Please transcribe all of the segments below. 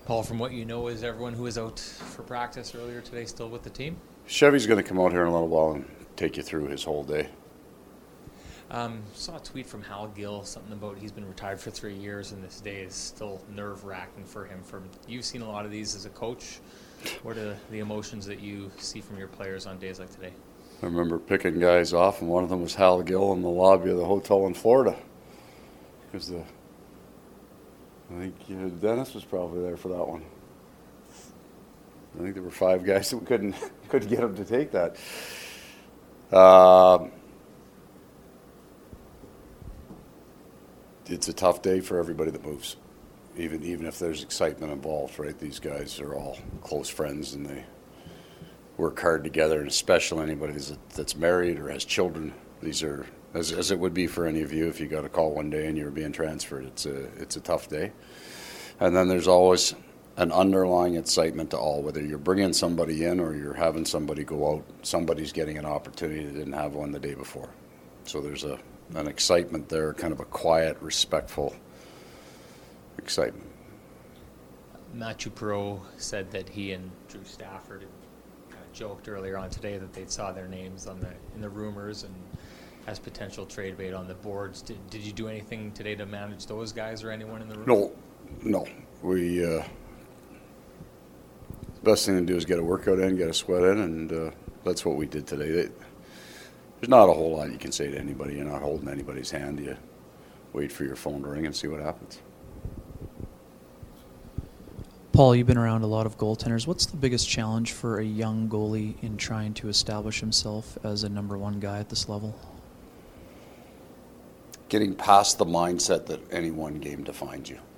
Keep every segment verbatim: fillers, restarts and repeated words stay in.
Paul, from what you know, is everyone who was out for practice earlier today still with the team? Chevy's going to come out here in a little while and take you through his whole day. Um, saw a tweet from Hal Gill, something about he's been retired for three years and this day is still nerve-wracking for him. From You've seen a lot of these as a coach. What are the emotions that you see from your players on days like today? I remember picking guys off, and one of them was Hal Gill in the lobby of the hotel in Florida. Because the, I think you know, Dennis was probably there for that one. I think there were five guys that we couldn't couldn't get him to take that. Um, it's a tough day for everybody that moves, even even if there's excitement involved, right? These guys are all close friends, and they work hard together, and especially anybody that's, that's married or has children. These are, as, as it would be for any of you if you got a call one day and you were being transferred. It's a it's a tough day. And then there's always an underlying excitement to all, whether you're bringing somebody in or you're having somebody go out. Somebody's getting an opportunity that didn't have one the day before. So there's a an excitement there, kind of a quiet, respectful excitement. Matthew Perreault said that he and Drew Stafford had kind of joked earlier on today that they saw their names on the in the rumors and as potential trade bait on the boards. Did, did you do anything today to manage those guys or anyone in the room? No, no. We uh, the best thing to do is get a workout in, get a sweat in, and uh, that's what we did today. They, there's not a whole lot you can say to anybody. You're not holding anybody's hand. You wait for your phone to ring and see what happens. Paul, you've been around a lot of goaltenders. What's the biggest challenge for a young goalie in trying to establish himself as a number one guy at this level? Getting past the mindset that any one game defines you.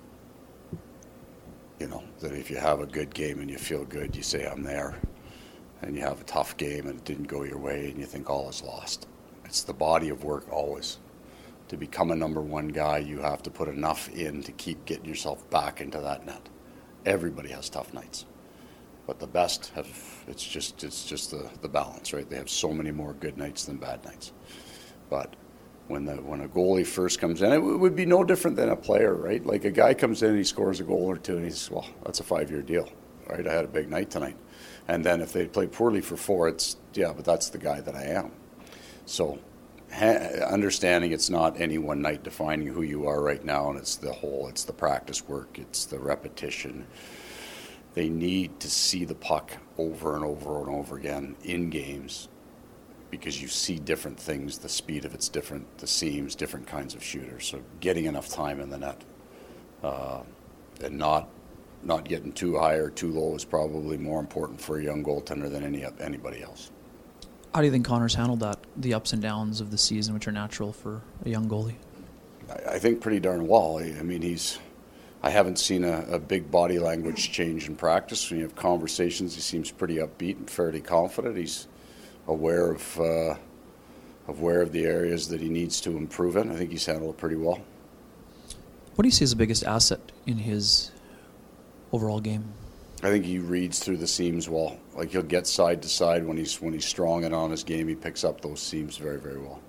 You know, that if you have a good game and you feel good, you say, I'm there. And you have a tough game and it didn't go your way and you think all is lost. It's the body of work always. To become a number one guy, you have to put enough in to keep getting yourself back into that net. Everybody has tough nights. But the best have, it's just it's just the, the balance, right? They have so many more good nights than bad nights. But when the when a goalie first comes in, it would be no different than a player, right? Like a guy comes in and he scores a goal or two and he's, well, that's a five-year deal, right? I had a big night tonight. And then if they play poorly for four, it's, yeah, but that's the guy that I am. So ha- understanding it's not any one night defining who you are right now, and it's the whole, it's the practice work, it's the repetition. They need to see the puck over and over and over again in games because you see different things. The speed of it's different, the seams, different kinds of shooters. So getting enough time in the net uh, and not not getting too high or too low is probably more important for a young goaltender than any anybody else. How do you think Connor's handled that, the ups and downs of the season, which are natural for a young goalie? I, I think pretty darn well. I, I mean, he's. I haven't seen a, a big body language change in practice. When you have conversations, he seems pretty upbeat and fairly confident. He's aware of uh, aware of the areas that he needs to improve in. I think he's handled it pretty well. What do you see as the biggest asset in his overall game? I think he reads through the seams well. Like he'll get side to side when he's when he's strong and on his game. He picks up those seams very, very well.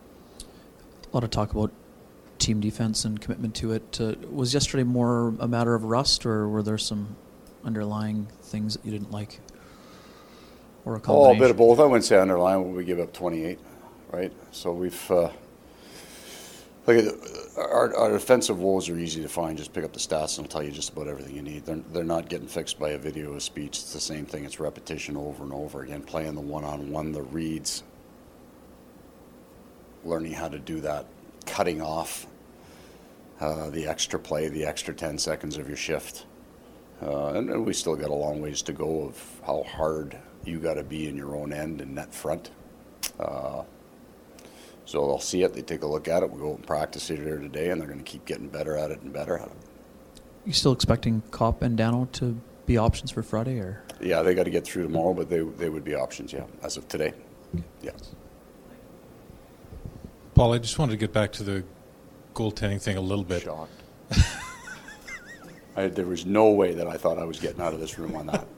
A lot of talk about team defense and commitment to it. Uh, was yesterday more a matter of rust, or were there some underlying things that you didn't like? Or a combination? Oh, a bit of both. I wouldn't say underlying when we give up twenty-eight, right? So we've uh, like our, our defensive woes are easy to find. Just pick up the stats and it'll tell you just about everything you need. They're, they're not getting fixed by a video or speech. It's the same thing. It's repetition over and over again, playing the one-on-one, the reads, learning how to do that, cutting off uh, the extra play, the extra ten seconds of your shift. Uh, and, and we still got a long ways to go of how hard you got to be in your own end and net front. Uh, So they'll see it, they take a look at it, we go out and practice it here today, and they're going to keep getting better at it and better at it. You still expecting Kopp and Dano to be options for Friday, or? Yeah, they got to get through tomorrow, but they they would be options, yeah, as of today. Okay. Yeah. Paul, I just wanted to get back to the goaltending thing a little bit. Shocked. I, there was no way that I thought I was getting out of this room on that.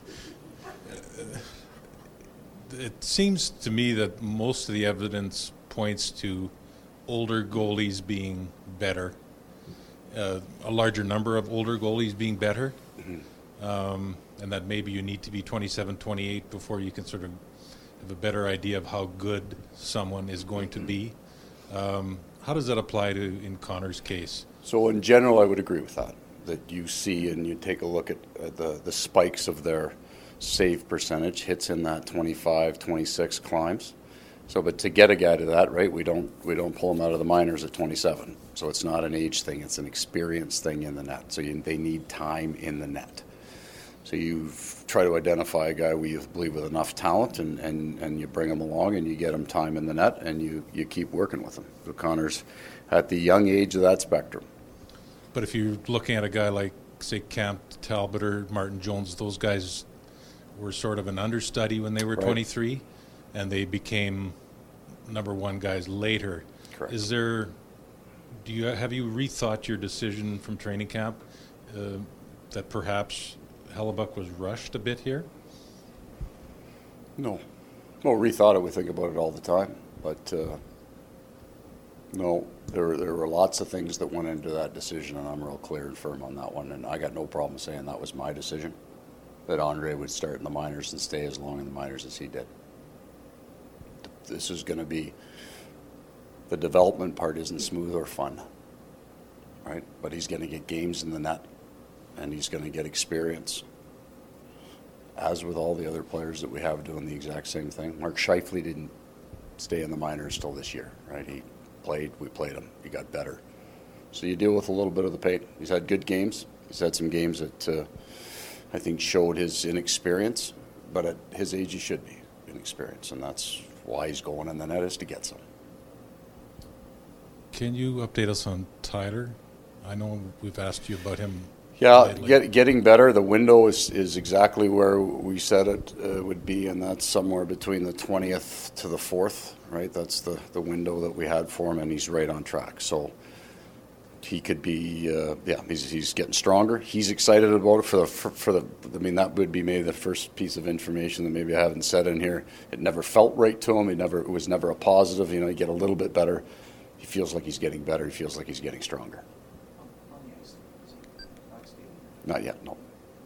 It seems to me that most of the evidence points to older goalies being better, uh, a larger number of older goalies being better. Mm-hmm. um, and that maybe you need to be twenty-seven, twenty-eight before you can sort of have a better idea of how good someone is going to be. Um, how does that apply to in Connor's case? So in general, I would agree with that, that you see and you take a look at uh, the, the spikes of their save percentage, hits in that twenty-five, twenty-six climbs. So, but to get a guy to that, right, we don't we don't pull him out of the minors at twenty-seven. So it's not an age thing, it's an experience thing in the net. So you, they need time in the net. So you try to identify a guy we believe with enough talent, and, and, and you bring him along and you get him time in the net, and you, you keep working with him. So Connor's at the young age of that spectrum. But if you're looking at a guy like, say, Camp Talbot or Martin Jones, those guys were sort of an understudy when they were Right. twenty-three, and they became number one guys later. Correct. Is there, do you have you rethought your decision from training camp uh, that perhaps Hellebuck was rushed a bit here? No. Well, rethought it. We think about it all the time. But uh, no, there, there were lots of things that went into that decision, and I'm real clear and firm on that one. And I got no problem saying that was my decision, that Andre would start in the minors and stay as long in the minors as he did. This is going to be, the development part isn't smooth or fun, right? But he's going to get games in the net, and he's going to get experience. As with all the other players that we have doing the exact same thing. Mark Scheifele didn't stay in the minors till this year, right? He played, we played him, he got better. So you deal with a little bit of the pain. He's had good games. He's had some games that uh, I think showed his inexperience, but at his age he should be inexperienced, and that's why he's going in the net, is to get some. Can you update us on Tyler? I know we've asked you about him. Yeah, lately. get, getting better. The window is, is exactly where we said it uh, would be, and that's somewhere between the twentieth to the fourth, right? That's the, the window that we had for him, and he's right on track. So he could be, uh, yeah, he's, he's getting stronger. He's excited about it for the, for, for the, I mean, that would be maybe the first piece of information that maybe I haven't said in here. It never felt right to him. It never, it was never a positive. You know, you get a little bit better. He feels like he's getting better. He feels like he's getting stronger. Not yet, no.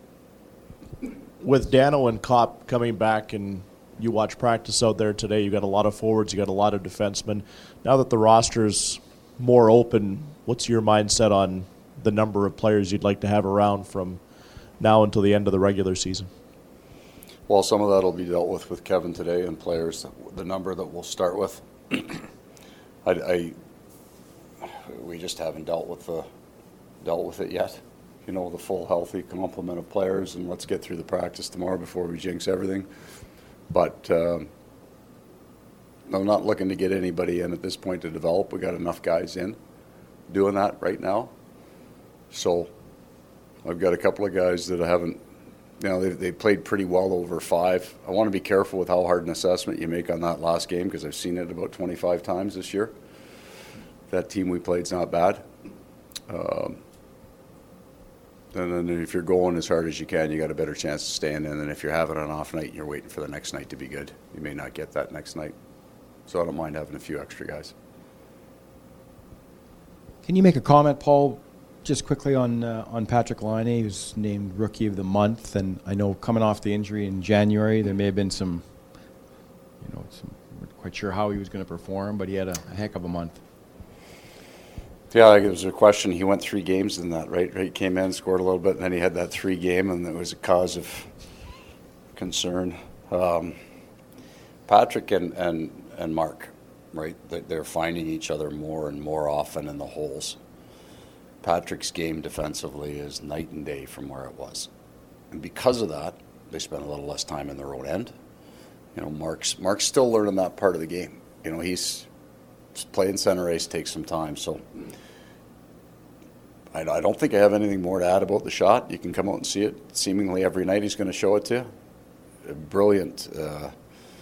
With Dano and Kopp coming back, and you watch practice out there today, you got a lot of forwards, you got a lot of defensemen. Now that the roster's more open, what's your mindset on the number of players you'd like to have around from now until the end of the regular season? Well, some of that will be dealt with with Kevin today, and players, the number that we'll start with. I, I, we just haven't dealt with the, dealt with it yet. You know, the full healthy complement of players, and let's get through the practice tomorrow before we jinx everything. But um, I'm not looking to get anybody in at this point to develop. We got enough guys in doing that right now. So I've got a couple of guys that I haven't, you know, they they played pretty well over five. I want to be careful with how hard an assessment you make on that last game, because I've seen it about twenty-five times this year. That team we played's not bad. Um, And then if you're going as hard as you can, you got a better chance of staying in. And if you're having an off night and you're waiting for the next night to be good, you may not get that next night. So I don't mind having a few extra guys. Can you make a comment, Paul, just quickly on uh, on Patrick Laine? He was named Rookie of the Month, and I know coming off the injury in January, there may have been some, you know, some, we're not quite sure how he was going to perform, but he had a, a heck of a month. Yeah, it was a question. He went three games in that, right? He came in, scored a little bit, and then he had that three game, and it was a cause of concern. Um, Patrick and, and, and Mark, right? They're finding each other more and more often in the holes. Patrick's game defensively is night and day from where it was. And because of that, they spend a little less time in their own end. You know, Mark's Mark's still learning that part of the game. You know, he's playing center ice takes some time, so I, I don't think I have anything more to add about the shot. You can come out and see it. Seemingly every night he's going to show it to you. A brilliant, uh,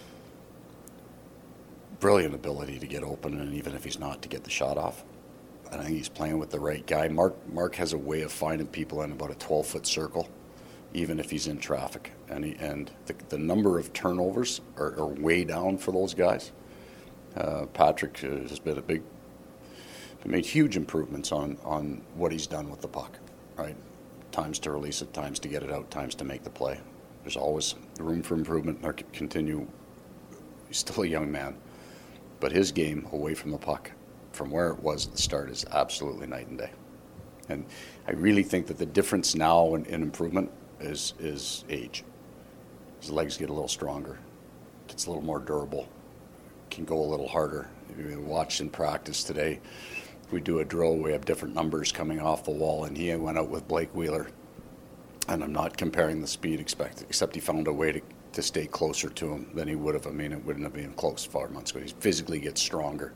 brilliant ability to get open, and even if he's not, to get the shot off. I think he's playing with the right guy. Mark Mark has a way of finding people in about a twelve-foot circle, even if he's in traffic. And he, and the, the number of turnovers are, are way down for those guys. Uh, Patrick has been a big, made huge improvements on, on what he's done with the puck, right? times to release it, times to get it out, times to make the play. There's always room for improvement or continue. He's still a young man, but his game away from the puck, from where it was at the start, is absolutely night and day. And I really think that the difference now in, in improvement is is age. His legs get a little stronger, gets a little more durable, can go a little harder. We watched in practice today. We do a drill, we have different numbers coming off the wall, and he went out with Blake Wheeler. And I'm not comparing the speed, expect, except he found a way to, to stay closer to him than he would have. I mean, it wouldn't have been close five months ago. He physically gets stronger.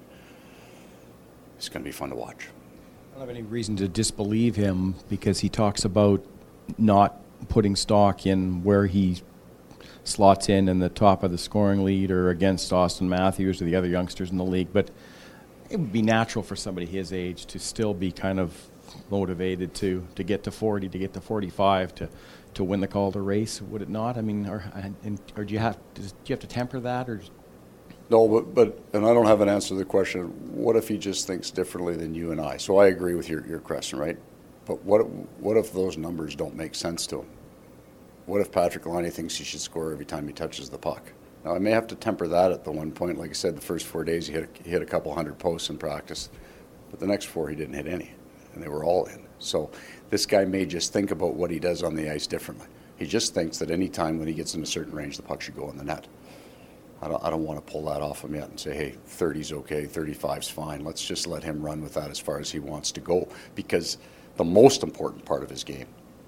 It's going to be fun to watch. I don't have any reason to disbelieve him because he talks about not putting stock in where he slots in in the top of the scoring lead or against Austin Matthews or the other youngsters in the league. But it would be natural for somebody his age to still be kind of motivated to, to get to forty, to get to forty-five, to, to win the Calder race, would it not? I mean, or, and, or do you have does, do you have to temper that, or? No, but, but and I don't have an answer to the question. What if he just thinks differently than you and I? So I agree with your, your question, right? But what what if those numbers don't make sense to him? What if Patrick Laine thinks he should score every time he touches the puck? Now I may have to temper that at the one point. Like I said, the first four days he hit a, he hit a couple hundred posts in practice, but the next four he didn't hit any, and they were all in. So this guy may just think about what he does on the ice differently. He just thinks that any time when he gets in a certain range, the puck should go in the net. I don't, I don't want to pull that off him yet and say, hey, thirty's okay, thirty-five's fine. Let's just let him run with that as far as he wants to go, because the most important part of his game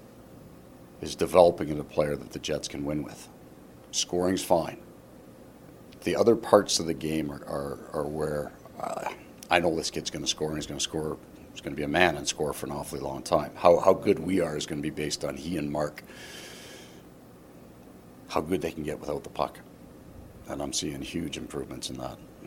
is developing into a player that the Jets can win with. Scoring's fine. The other parts of the game are, are, are where uh, I know this kid's going to score, and he's going to score. He's going to be a man and score for an awfully long time. How how good we are is going to be based on he and Mark, how good they can get without the puck. And I'm seeing huge improvements in that.